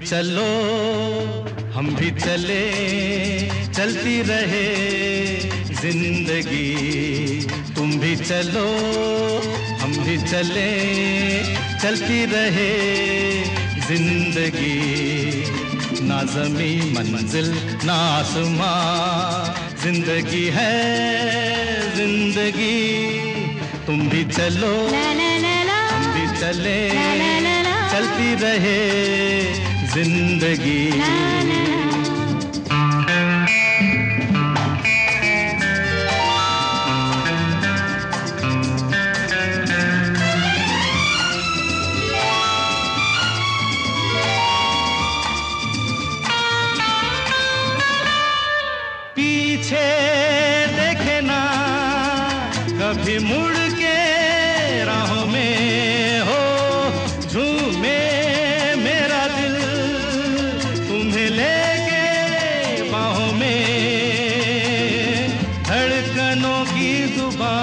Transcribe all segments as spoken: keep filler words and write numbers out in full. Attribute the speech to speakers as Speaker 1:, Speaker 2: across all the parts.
Speaker 1: चलो हम भी चले, चलती रहे जिंदगी। तुम भी चलो हम भी चले, चलती रहे जिंदगी। ना ज़मीं मंजिल ना आसमां, जिंदगी है जिंदगी। तुम भी चलो हम भी चले, चलती रहे जिंदगी। पीछे देखे ना कभी मुड़ के राहों में, हो झूमे मेरा दिल तुम्हें लेके बाहों में। धड़कनों की जुबान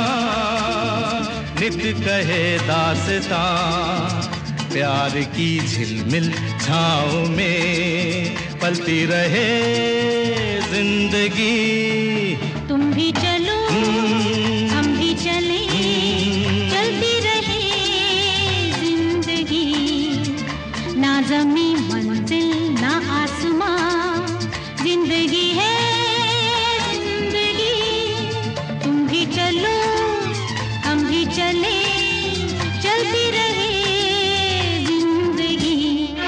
Speaker 1: नित कहे दास्तां, प्यार की झिलमिल छाँव में पलती रहे जिंदगी।
Speaker 2: तुम भी चलो हम भी चले, चलती रहे जिंदगी। ना ज़मीं मंजिल ना आसमां, जिंदगी है जिंदगी। तुम भी चलो हम भी चले, चलती रहे जिंदगी।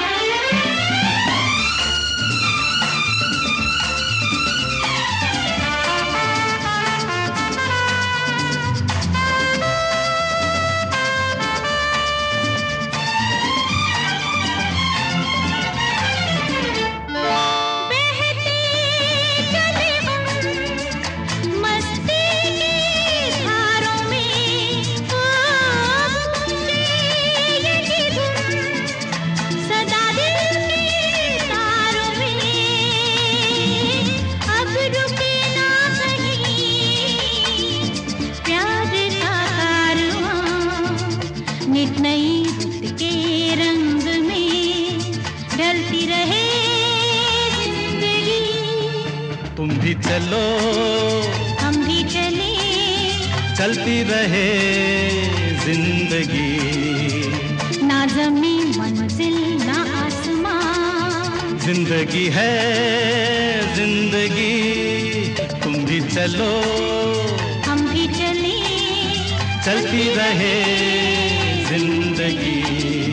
Speaker 2: नित नई रुत के रंग में ढलती रहे जिंदगी।
Speaker 1: तुम भी चलो
Speaker 2: हम भी चले,
Speaker 1: चलती रहे जिंदगी।
Speaker 2: ना ज़मीं मंजिल ना आसमां,
Speaker 1: जिंदगी है जिंदगी। तुम भी चलो
Speaker 2: हम भी चले,
Speaker 1: चलती रहे जिंदगी,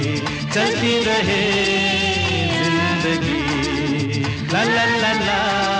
Speaker 1: चलती रहे जिंदगी। ला ला ला ला।